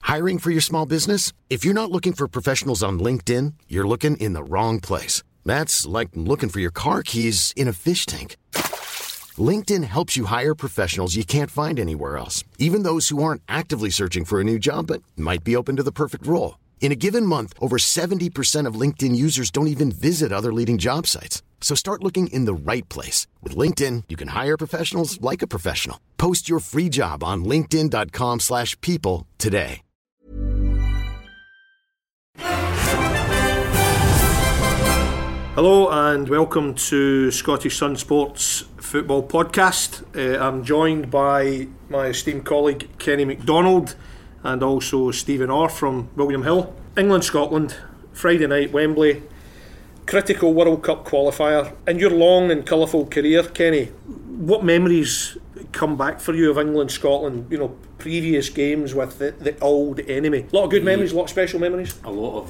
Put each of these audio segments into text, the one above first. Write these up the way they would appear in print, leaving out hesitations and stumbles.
Hiring for your small business? If you're not looking for professionals on LinkedIn, you're looking in the wrong place. That's like looking for your car keys in a fish tank. LinkedIn helps you hire professionals you can't find anywhere else, even those who aren't actively searching for a new job but might be open to the perfect role. In a given month, over 70% of LinkedIn users don't even visit other leading job sites. So start looking in the right place. With LinkedIn, you can hire professionals like a professional. Post your free job on linkedin.com/people today. Hello and welcome to Scottish Sun Sports Football Podcast. I'm joined by my esteemed colleague Kenny McDonald and also Stephen Orr from William Hill. England-Scotland, Friday night, Wembley, critical World Cup qualifier. In your long and colourful career, Kenny, what memories come back for you of England-Scotland, you know, previous games with the old enemy? A lot of good memories, a lot of special memories? A lot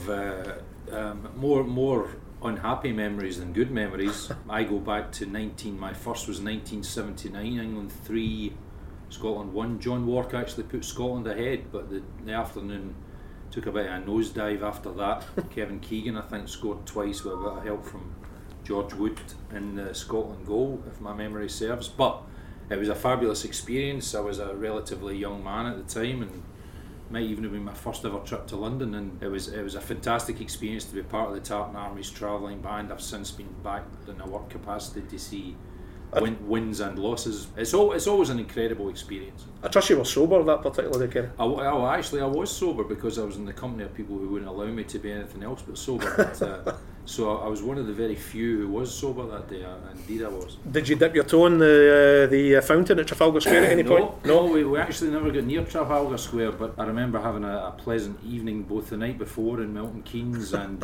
of more unhappy memories than good memories. I go back to my first was 1979, England 3, Scotland 1. John Wark actually put Scotland ahead, but the afternoon took a bit of a nosedive after that. Kevin Keegan, I think, scored twice with a bit of help from George Wood in the Scotland goal, if my memory serves. But it was a fabulous experience. I was a relatively young man at the time, and might even have been my first ever trip to London, and it was a fantastic experience to be part of the Tartan Army's travelling band. I've since been back in a work capacity to see wins and losses. It's always an incredible experience. I trust you were sober that particular day, Kenny. I was sober because I was in the company of people who wouldn't allow me to be anything else but sober. But, so I was one of the very few who was sober that day. Indeed, I was. Did you dip your toe in the fountain at Trafalgar Square at any point? No, we actually never got near Trafalgar Square. But I remember having a pleasant evening both the night before in Milton Keynes and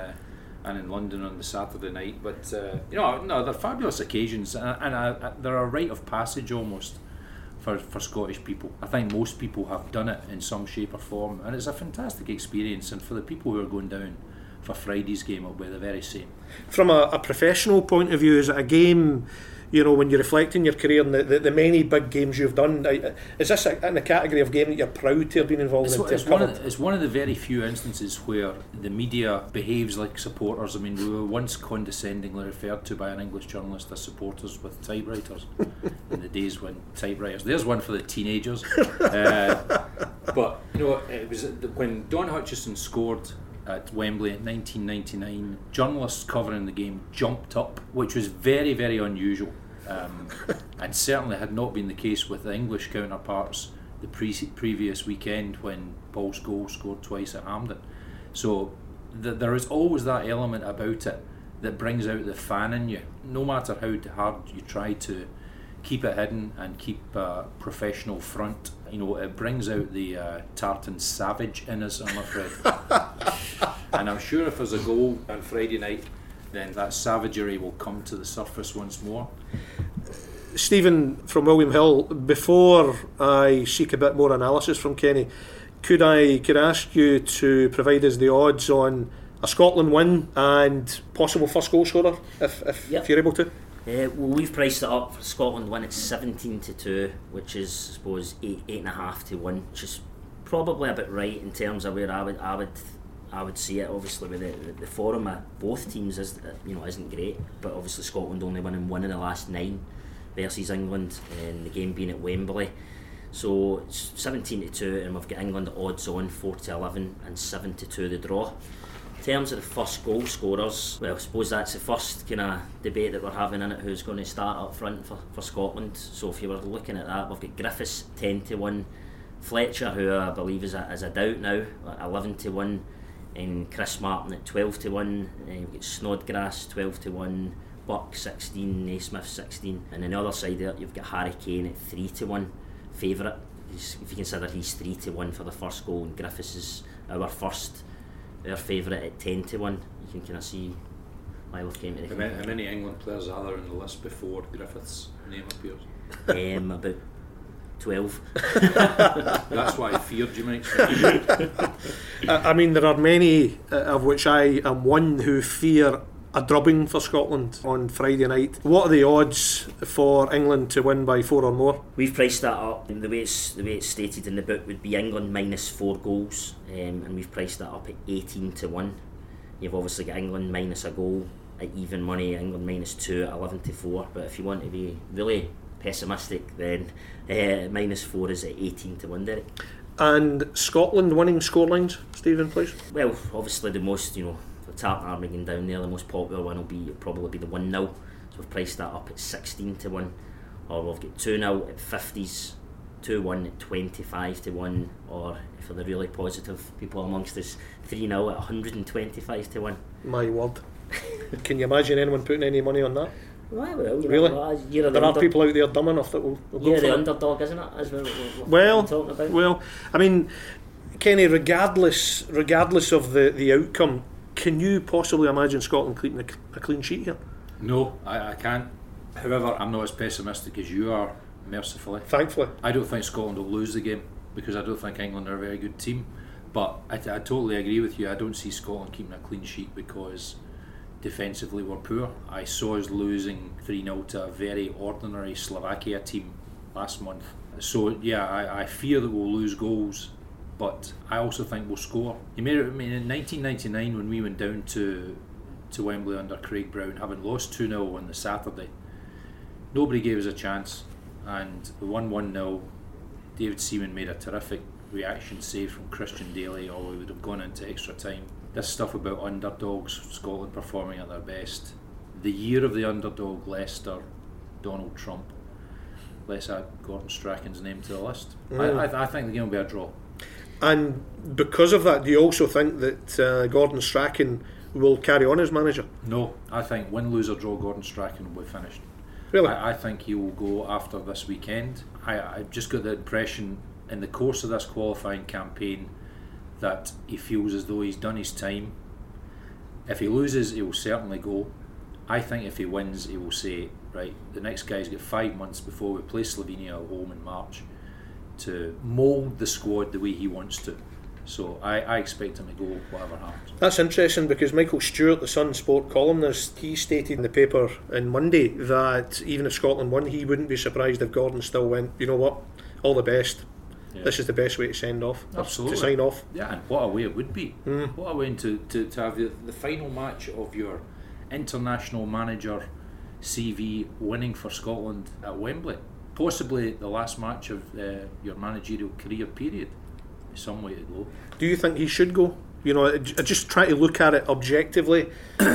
in London on the Saturday night. But they're fabulous occasions, and they're a rite of passage almost for Scottish people. I think most people have done it in some shape or form, and it's a fantastic experience. And for the people who are going down for Friday's game, it'll be the very same. From a professional point of view, is it a game, you know, when you reflect on your career and the many big games you've done, is this in the category of game that you're proud to have been involved in? It's one of the very few instances where the media behaves like supporters. I mean, we were once condescendingly referred to by an English journalist as supporters with typewriters in the days when typewriters. There's one for the teenagers. But you know, it was when Don Hutchison scored at Wembley in 1999. Journalists covering the game jumped up, which was very, very unusual. And certainly had not been the case with the English counterparts the previous weekend when Paul Scholes scored twice at Hampden. So there is always that element about it that brings out the fan in you, no matter how hard you try to keep it hidden and keep a professional front. You know, it brings out the tartan savage in us, I'm afraid. And I'm sure if there's a goal on Friday night, then that savagery will come to the surface once more. Stephen from William Hill, before I seek a bit more analysis from Kenny, could I ask you to provide us the odds on a Scotland win and possible first goal scorer, if you're able to? Well, we've priced it up for Scotland win at 17-2, which is, I suppose, 8.5 to 1, which is probably a bit right in terms of where I would see it. Obviously, with the form of both teams isn't great, but obviously Scotland only winning 1 in the last 9 versus England, and the game being at Wembley. So it's 17-2, and we've got England at odds on 4-11 and 7-2 the draw. In terms of the first goal scorers, well, I suppose that's the first kind of debate that we're having in it, who's going to start up front for Scotland. So if you were looking at that, we've got Griffiths 10-1, Fletcher, who I believe is a doubt now, 11-1, and Chris Martin at 12-1, and we've got Snodgrass 12-1, Buck 16, Naismith 16, and on the other side there you've got Harry Kane at 3-1 favourite. If you consider he's 3-1 for the first goal, and Griffiths is our favourite at 10-1, you can kind of see why we've came to the How many England players are there in the list before Griffiths' name appears? About 12. That's why I feared you might say. I mean, there are many of which I am one who fear a drubbing for Scotland on Friday night. What are the odds for England to win by 4 or more? We've priced that up. The way it's stated in the book would be England minus 4 goals, and we've priced that up at 18 to 1. You've obviously got England minus a goal at even money, England minus 2 at 11 to 4. But if you want to be really pessimistic, then minus 4 is at 18 to 1, Derek. And Scotland winning scorelines, Stephen, please? Well, obviously the most, the Tartan Army going down there, the most popular one will probably be the 1-0. So we've priced that up at 16 to 1. Or we've got 2-0 at 50s, 2-1 at 25 to 1, or for the really positive people amongst us, 3-0 at 125 to 1. My word. Can you imagine anyone putting any money on that? Well, really? There are people out there dumb enough that will go for the it. underdog, isn't it? As we're talking about. Well, I mean, Kenny, regardless of the outcome, can you possibly imagine Scotland keeping a clean sheet here? No, I can't. However, I'm not as pessimistic as you are, mercifully. Thankfully. I don't think Scotland will lose the game because I don't think England are a very good team. But I totally agree with you. I don't see Scotland keeping a clean sheet because defensively we're poor. I saw us losing 3-0 to a very ordinary Slovakia team last month. So yeah, I fear that we'll lose goals, but I also think we'll score. You made it, in 1999 when we went down to Wembley under Craig Brown, having lost 2-0 on the Saturday, nobody gave us a chance, and we won 1-0. David Seaman made a terrific reaction save from Christian Daly, or we would have gone into extra time. This stuff about underdogs, Scotland performing at their best. The year of the underdog, Leicester, Donald Trump. Let's add Gordon Strachan's name to the list. I think the game will be a draw. And because of that, do you also think that Gordon Strachan will carry on as manager? No, I think win, lose or draw, Gordon Strachan will be finished. Really? I think he will go after this weekend. I just got the impression in the course of this qualifying campaign that he feels as though he's done his time. If he loses, he will certainly go. I think if he wins, he will say, right, the next guy's got 5 months before we play Slovenia at home in March to mould the squad the way he wants to. So I expect him to go whatever happens. That's interesting because Michael Stewart, the Sun Sport columnist, he stated in the paper on Monday that even if Scotland won, he wouldn't be surprised if Gordon still went, you know what, all the best. Yeah. This is the best way to send off. Absolutely. To sign off. Yeah, and what a way it would be. What a way to have the final match of your international manager CV winning for Scotland at Wembley. Possibly the last match of your managerial career period. Some way to go. Do you think he should go? I just try to look at it objectively,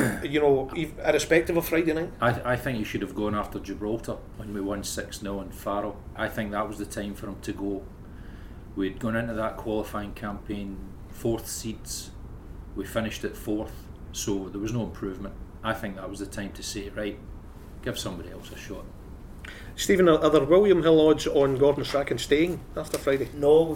irrespective of Friday night. I think he should have gone after Gibraltar when we won 6-0 in Faro. I think that was the time for him to go. We'd gone into that qualifying campaign 4th seeds. We finished at 4th, so there was no improvement. I think that was the time to say, right, give somebody else a shot. Stephen, are there William Hill odds on Gordon Strachan staying after Friday? No,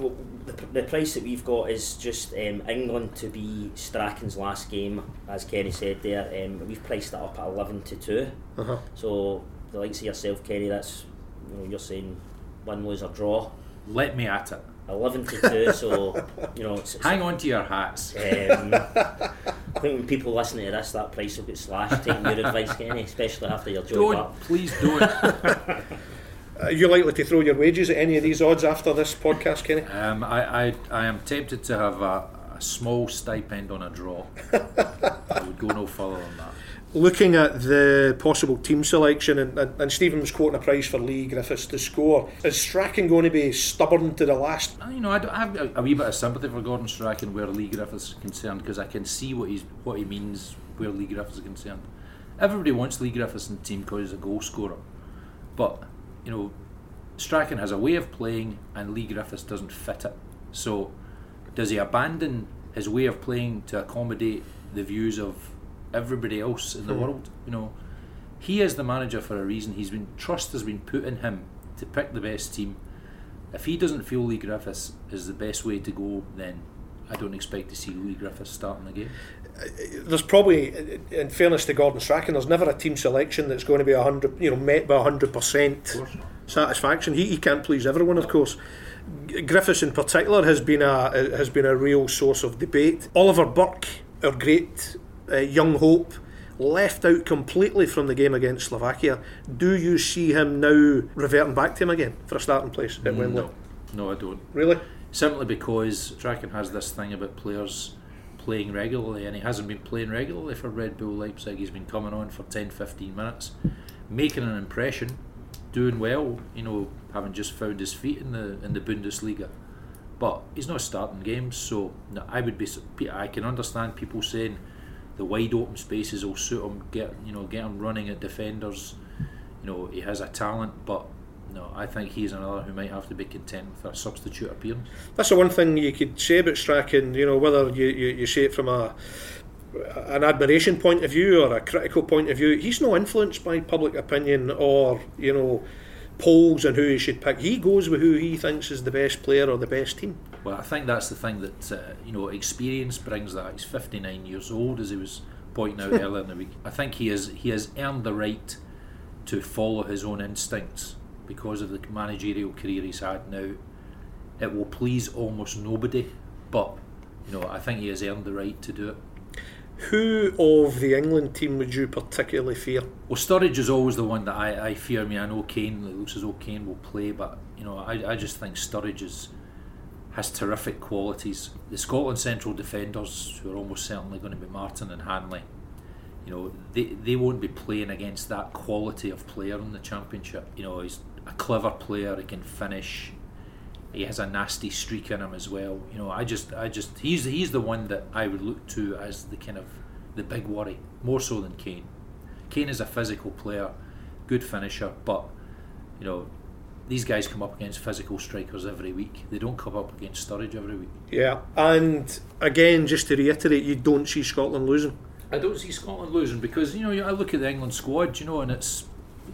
the price that we've got is just England to be Strachan's last game, as Kenny said there. We've priced that up at 11 to 2. So the likes of yourself, Kenny, that's you're saying win, lose or draw. Let me at it. 11 to 2, so it's hang on to your hats. I think when people listening to this, that price will get slashed. Taking your advice, Kenny, especially after your job. Please don't. Are you likely to throw your wages at any of these odds after this podcast, Kenny? I am tempted to have a small stipend on a draw. I would go no further than that. Looking at the possible team selection, and Stephen was quoting a price for Lee Griffiths to score, is Strachan going to be stubborn to the last? I have a wee bit of sympathy for Gordon Strachan where Lee Griffiths is concerned, because I can see what he means where Lee Griffiths is concerned. Everybody wants Lee Griffiths in the team because he's a goal scorer, but Strachan has a way of playing and Lee Griffiths doesn't fit it. So does he abandon his way of playing to accommodate the views of everybody else in the world? He is the manager for a reason. Trust has been put in him to pick the best team. If he doesn't feel Lee Griffiths is the best way to go, then I don't expect to see Lee Griffiths starting the game. There's probably, in fairness to Gordon Strachan, there's never a team selection that's going to be 100, met by 100% satisfaction. He can't please everyone, of course. Griffiths in particular has been a real source of debate. Oliver Burke, our great young hope, left out completely from the game against Slovakia. Do you see him now reverting back to him again for a starting place at Wembley? No, I don't. Really? Simply because Strachan has this thing about players playing regularly, and he hasn't been playing regularly for Red Bull Leipzig. He's been coming on for 10-15 minutes, making an impression, doing well, having just found his feet in the Bundesliga. But he's not starting games, so I can understand people saying the wide open spaces will suit him, get him running at defenders. He has a talent, but no, I think he's another who might have to be content with a substitute appearance. That's the one thing you could say about Strachan, whether you say it from an admiration point of view or a critical point of view. He's not influenced by public opinion or, polls and who he should pick. He goes with who he thinks is the best player or the best team. Well, I think that's the thing that, experience brings that. He's 59 years old, as he was pointing out earlier in the week. I think he has earned the right to follow his own instincts. Because of the managerial career he's had now, it will please almost nobody, but I think he has earned the right to do it. Who of the England team would you particularly fear? Well, Sturridge is always the one that I fear. I know Kane, it looks as though Kane will play, but I just think Sturridge has terrific qualities. The Scotland central defenders, who are almost certainly going to be Martin and Hanley, they won't be playing against that quality of player in the Championship. He's a clever player, he can finish, he has a nasty streak in him as well. He's the one that I would look to as the big worry, more so than Kane. Kane is a physical player, good finisher, but these guys come up against physical strikers every week. They don't come up against Sturridge every week. Yeah, and again, just to reiterate, you don't see Scotland losing. I don't see Scotland losing because I look at the England squad, and it's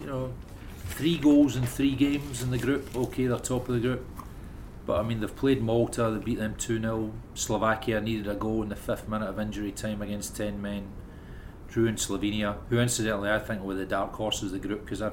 3 goals in 3 games in the group. Okay, they're top of the group, but they've played Malta, they beat them 2-0. Slovakia needed a goal in the 5th minute of injury time against 10 men. Drew in Slovenia, who incidentally I think were the dark horses of the group because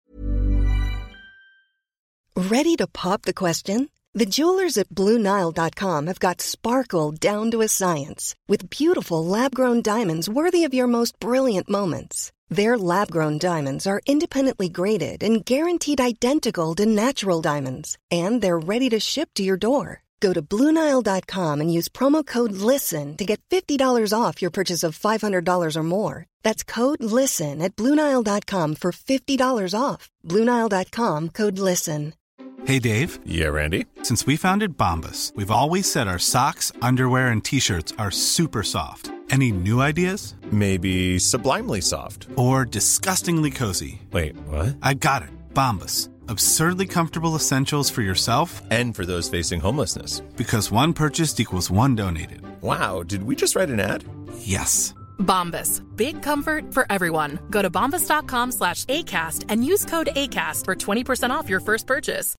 Ready to pop the question? The jewelers at BlueNile.com have got sparkle down to a science with beautiful lab-grown diamonds worthy of your most brilliant moments. Their lab-grown diamonds are independently graded and guaranteed identical to natural diamonds, and they're ready to ship to your door. Go to BlueNile.com and use promo code LISTEN to get $50 off your purchase of $500 or more. That's code LISTEN at BlueNile.com for $50 off. BlueNile.com, code LISTEN. Hey, Dave. Yeah, Randy. Since we founded Bombas, we've always said our socks, underwear, and T-shirts are super soft. Any new ideas? Maybe sublimely soft. Or disgustingly cozy. Wait, what? I got it. Bombas. Absurdly comfortable essentials for yourself and for those facing homelessness. Because one purchased equals one donated. Wow, did we just write an ad? Yes. Bombas. Big comfort for everyone. Go to bombas.com/ACAST and use code ACAST for 20% off your first purchase.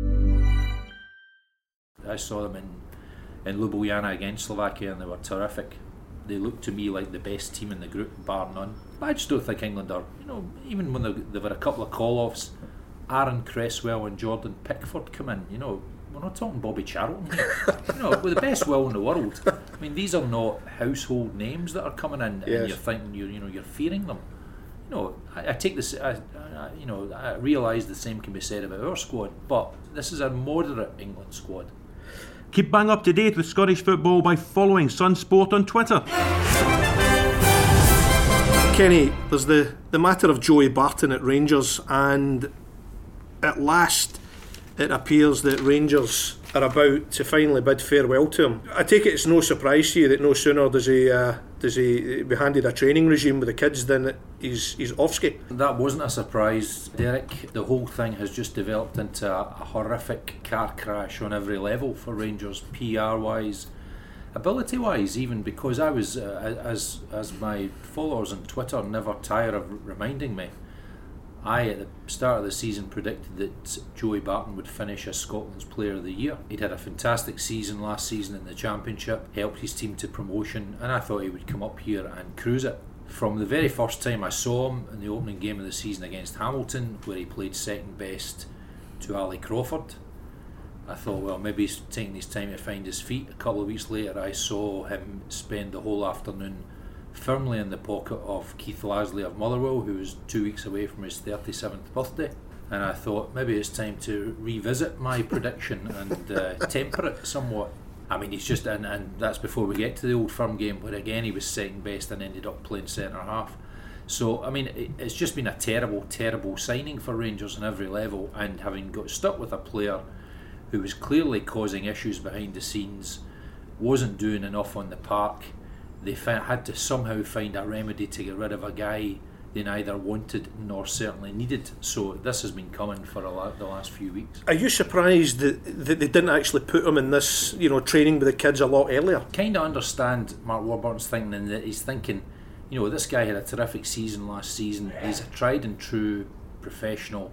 I saw them in Ljubljana against Slovakia and they were terrific. They looked to me like the best team in the group, bar none. But I just don't think England are, even when there were a couple of call-offs, Aaron Cresswell and Jordan Pickford come in, we're not talking Bobby Charlton here. With the best will in the world. These are not household names that are coming in, yes. And you're thinking you're fearing them. I take this. I realise the same can be said about our squad, but this is a moderate England squad. Keep bang up to date with Scottish football by following Sun Sport on Twitter. Kenny, there's the matter of Joey Barton at Rangers, and at last it appears that Rangers are about to finally bid farewell to him. I take it it's no surprise to you that no sooner does he be handed a training regime with the kids than he's off ski. That wasn't a surprise, Derek. The whole thing has just developed into a horrific car crash on every level for Rangers, PR-wise, ability-wise, even, because I was, as my followers on Twitter never tire of reminding me, I, at the start of the season, predicted that Joey Barton would finish as Scotland's Player of the Year. He'd had a fantastic season last season in the Championship, helped his team to promotion, and I thought he would come up here and cruise it. From the very first time I saw him in the opening game of the season against Hamilton, where he played second best to Ali Crawford, I thought, well, maybe he's taking his time to find his feet. A couple of weeks later, I saw him spend the whole afternoon firmly in the pocket of Keith Lasley of Motherwell, who was 2 weeks away from his 37th birthday. And I thought maybe it's time to revisit my prediction and temper it somewhat. I mean, he's just, and that's before we get to the Old Firm game, where again he was second best and ended up playing centre half. So, I mean, it's just been a terrible, terrible signing for Rangers on every level, and having got stuck with a player who was clearly causing issues behind the scenes, wasn't doing enough on the park, they had to somehow find a remedy to get rid of a guy they neither wanted nor certainly needed. So this has been coming for the last few weeks. Are you surprised that they didn't actually put him in this, training with the kids a lot earlier? Kind of understand Mark Warburton's thinking, in that he's thinking, this guy had a terrific season last season. He's a tried and true professional.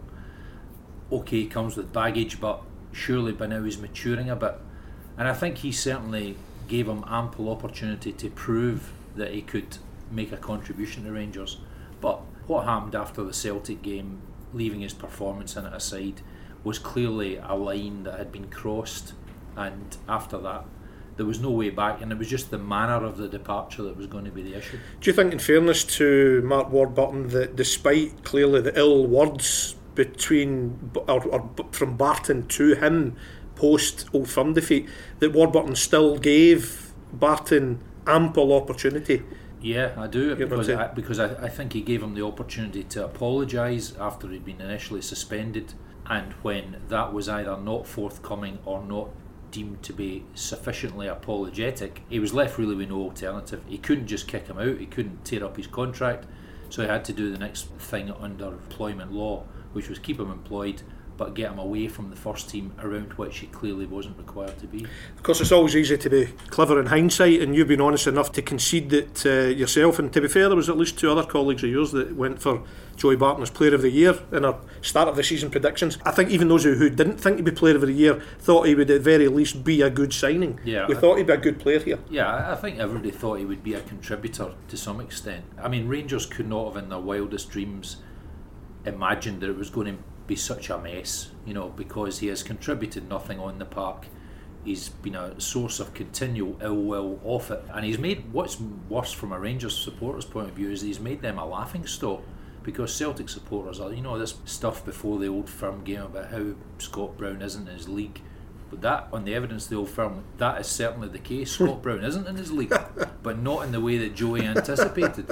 Okay, comes with baggage, but surely by now he's maturing a bit. And I think he certainly gave him ample opportunity to prove that he could make a contribution to Rangers. But what happened after the Celtic game, leaving his performance in it aside, was clearly a line that had been crossed, and after that there was no way back, and it was just the manner of the departure that was going to be the issue. Do you think, in fairness to Mark Warburton, that despite clearly the ill words between or from Barton to him post Old Firm defeat, that Warburton still gave Barton ample opportunity? Yeah, I do, because I think he gave him the opportunity to apologise after he'd been initially suspended, and when that was either not forthcoming or not deemed to be sufficiently apologetic, he was left really with no alternative. He couldn't just kick him out, he couldn't tear up his contract, so he had to do the next thing under employment law, which was keep him employed but get him away from the first team, around which he clearly wasn't required to be. Of course, it's always easy to be clever in hindsight, and you've been honest enough to concede that yourself, and to be fair, there was at least two other colleagues of yours that went for Joey Barton as Player of the Year in our start of the season predictions. I think even those who didn't think he'd be Player of the Year thought he would at very least be a good signing. Yeah, we thought he'd be a good player here. Yeah, I think everybody thought he would be a contributor to some extent. I mean, Rangers could not have in their wildest dreams imagined that it was going to be such a mess, because he has contributed nothing on the park. He's been a source of continual ill will off it, and he's made, what's worse from a Rangers supporters point of view, is he's made them a laughing stock, because Celtic supporters are, this stuff before the Old Firm game about how Scott Brown isn't in his league. But that, on the evidence of the Old Firm, that is certainly the case. Scott Brown isn't in his league, but not in the way that Joey anticipated.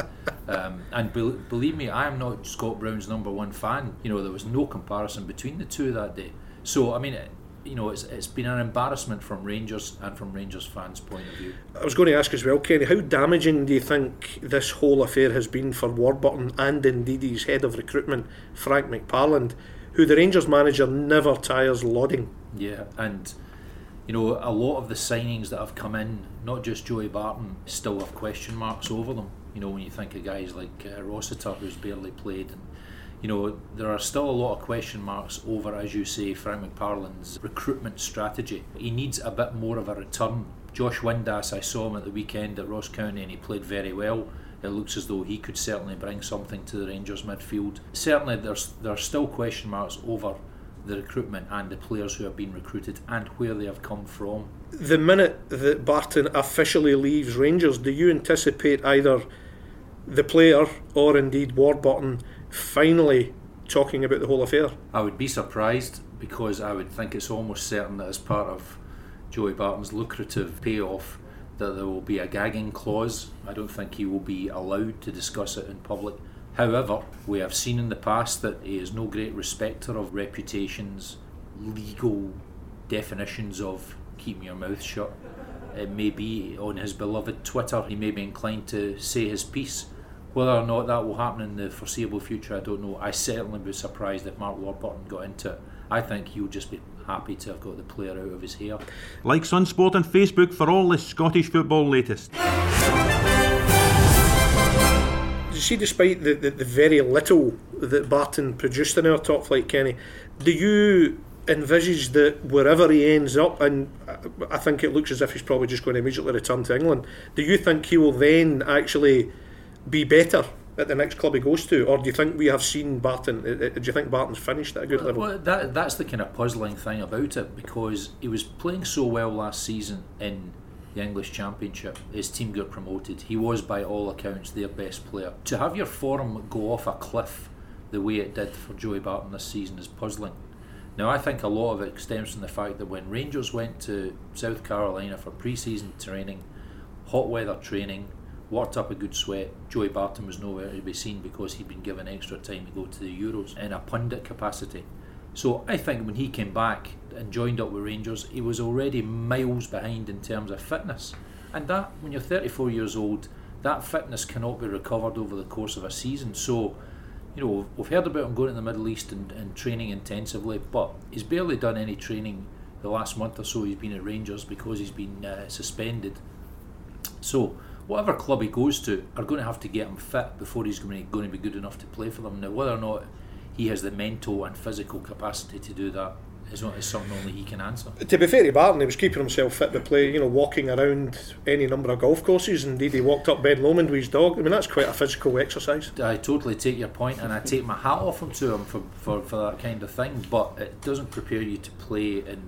And believe me, I am not Scott Brown's number one fan. There was no comparison between the two that day. So, I mean, it's been an embarrassment from Rangers and from Rangers fans' point of view. I was going to ask as well, Kenny, how damaging do you think this whole affair has been for Warburton and indeed his head of recruitment, Frank McParland, who the Rangers manager never tires lauding? Yeah, and a lot of the signings that have come in, not just Joey Barton, still have question marks over them. When you think of guys like Rossiter, who's barely played, and there are still a lot of question marks over, as you say, Frank McParland's recruitment strategy. He needs a bit more of a return. Josh Windass, I saw him at the weekend at Ross County, and he played very well. It looks as though he could certainly bring something to the Rangers midfield. Certainly there are still question marks over the recruitment and the players who have been recruited and where they have come from. The minute that Barton officially leaves Rangers, do you anticipate either the player or indeed Warburton finally talking about the whole affair? I would be surprised, because I would think it's almost certain that as part of Joey Barton's lucrative payoff that there will be a gagging clause. I don't think he will be allowed to discuss it in public. However, we have seen in the past that he is no great respecter of reputations, legal definitions of keeping your mouth shut. It may be on his beloved Twitter, he may be inclined to say his piece. Whether or not that will happen in the foreseeable future, I don't know. I certainly would be surprised if Mark Warburton got into it. I think he would just be happy to have got the player out of his hair. Like Sunsport on Facebook for all the Scottish football latest. You see, despite the very little that Barton produced in our top flight, Kenny, do you envisage that wherever he ends up, and I think it looks as if he's probably just going to immediately return to England, do you think he will then actually be better at the next club he goes to, or do you think we have seen Barton? Do you think Barton's finished at a good level? Well, that's the kind of puzzling thing about it, because he was playing so well last season in the English Championship, his team got promoted. He was by all accounts their best player. To have your form go off a cliff the way it did for Joey Barton this season is puzzling. Now I think a lot of it stems from the fact that when Rangers went to South Carolina for pre-season training, hot weather training, worked up a good sweat, Joey Barton was nowhere to be seen because he'd been given extra time to go to the Euros in a pundit capacity. So I think when he came back and joined up with Rangers, he was already miles behind in terms of fitness. And that, when you're 34 years old, that fitness cannot be recovered over the course of a season. So, you know, we've heard about him going to the Middle East and training intensively, but he's barely done any training the last month or so he's been at Rangers because he's been suspended. So whatever club he goes to are going to have to get him fit before he's going to be good enough to play for them. Now, whether or not he has the mental and physical capacity to do that is something only he can answer. To be fair to Barton, he was keeping himself fit to play, you know, walking around any number of golf courses. Indeed, he walked up Ben Lomond with his dog. I mean, that's quite a physical exercise. I totally take your point, and I take my hat off to him for that kind of thing, but it doesn't prepare you to play in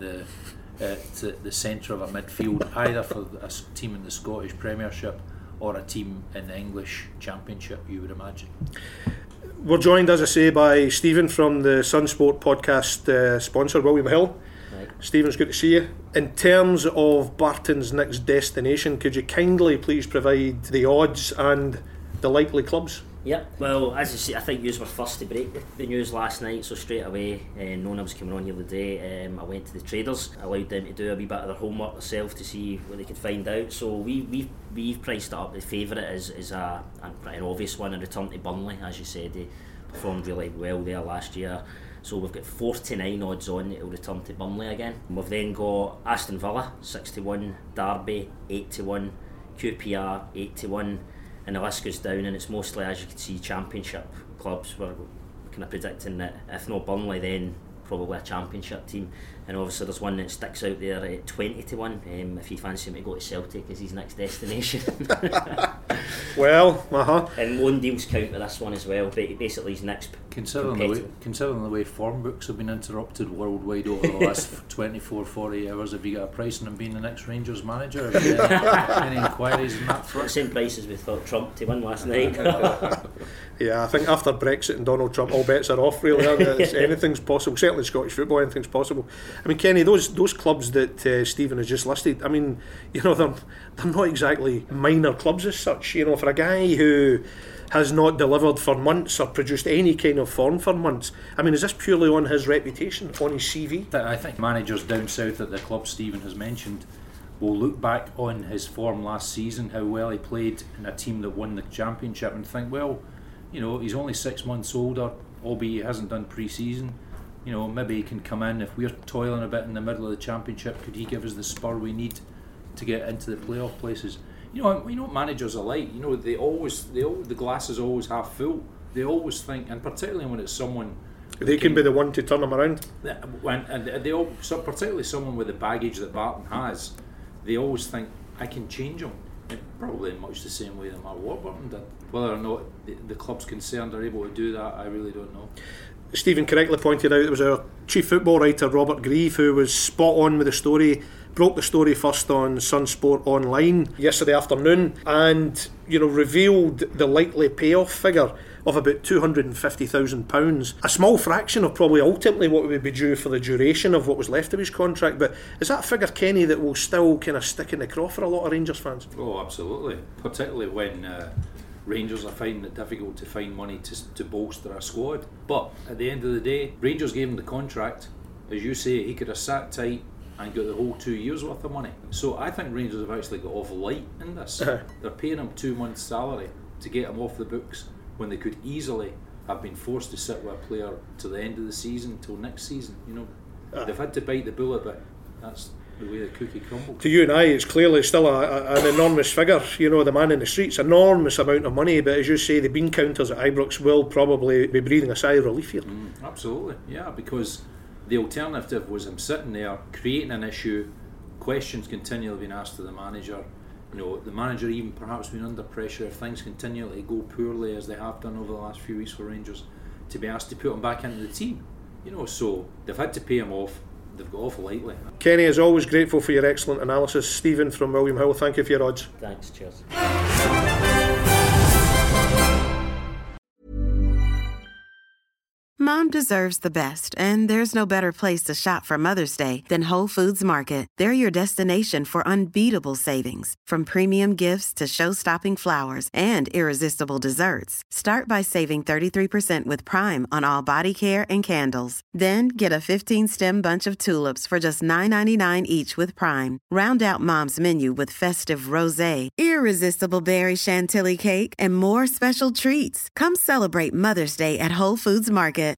the centre of a midfield, either for a team in the Scottish Premiership or a team in the English Championship, you would imagine. We're joined, as I say, by Stephen from the Sun Sport podcast sponsor, William Hill. Right. Stephen, it's good to see you. In terms of Barton's next destination, could you kindly please provide the odds and the likely clubs? Yeah, well, as I say, I think you were first to break the news last night, so straight away, knowing I was coming on here today, I went to the traders, allowed them to do a wee bit of their homework themselves to see what they could find out. So we've priced it up. The favourite is an obvious one, a return to Burnley. As you said, they performed really well there last year. So we've got 49 odds on it will return to Burnley again. We've then got Aston Villa 6-1, Derby 8-1, QPR 8-1. And the list goes down, and it's mostly, as you can see, Championship clubs. We're kind of predicting that if not Burnley, then probably a Championship team. And obviously there's one that sticks out there at 20-1, if you fancy him to go to Celtic as his next destination. Well, and loan deals count with this one as well, but basically his next considering the way form books have been interrupted worldwide over the last 24-40 hours, have you got a price on him being the next Rangers manager? Have you any inquiries on that front? Same price as we thought Trump to win last night. Yeah, I think after Brexit and Donald Trump, all bets are off, really, aren't they? Anything's possible. Certainly Scottish football, anything's possible. I mean, Kenny, those clubs that Stephen has just listed, I mean, you know, they're not exactly minor clubs as such. You know, for a guy who has not delivered for months or produced any kind of form for months, I mean, is this purely on his reputation, on his CV? I think managers down south at the club Stephen has mentioned will look back on his form last season, how well he played in a team that won the Championship, and think, well, you know, he's only 6 months older, albeit he hasn't done pre-season. You know, maybe he can come in. If we're toiling a bit in the middle of the Championship, could he give us the spur we need to get into the playoff places? You know what managers are like. You know, the glass is always half full. They always think, and particularly when it's someone, they can be the one to turn them around. And particularly someone with the baggage that Barton has, they always think, I can change him. Probably in much the same way that Mark Warburton did. Whether or not the clubs concerned are able to do that, I really don't know. Stephen correctly pointed out it was our chief football writer Robert Grieve who was spot on with the story, broke the story first on Sun Sport Online yesterday afternoon, and, you know, revealed the likely payoff figure of about £250,000, a small fraction of probably ultimately what would be due for the duration of what was left of his contract. But is that a figure, Kenny, that will still kind of stick in the craw for a lot of Rangers fans? Oh, absolutely, particularly when Rangers are finding it difficult to find money to bolster a squad. But at the end of the day, Rangers gave him the contract. As you say, he could have sat tight and got the whole 2 years worth of money. So I think Rangers have actually got off light in this. They're paying him 2 months' salary to get him off the books when they could easily have been forced to sit with a player to the end of the season, till next season. You know, they've had to bite the bullet, but that's the way the cookie crumbles. To you and I, it's clearly still an enormous figure. You know, the man in the streets, enormous amount of money. But as you say, the bean counters at Ibrox will probably be breathing a sigh of relief here. Absolutely, yeah, because the alternative was him sitting there creating an issue, questions continually being asked to the manager. You know, the manager even perhaps been under pressure if things continually go poorly as they have done over the last few weeks for Rangers, to be asked to put him back into the team. You know, so they've had to pay him off. They've got off lightly. Kenny, as always, grateful for your excellent analysis. Stephen from William Hill, thank you for your odds. Thanks, cheers. Mom deserves the best, and there's no better place to shop for Mother's Day than Whole Foods Market. They're your destination for unbeatable savings, from premium gifts to show-stopping flowers and irresistible desserts. Start by saving 33% with Prime on all body care and candles. Then get a 15-stem bunch of tulips for just $9.99 each with Prime. Round out Mom's menu with festive rosé, irresistible berry chantilly cake, and more special treats. Come celebrate Mother's Day at Whole Foods Market.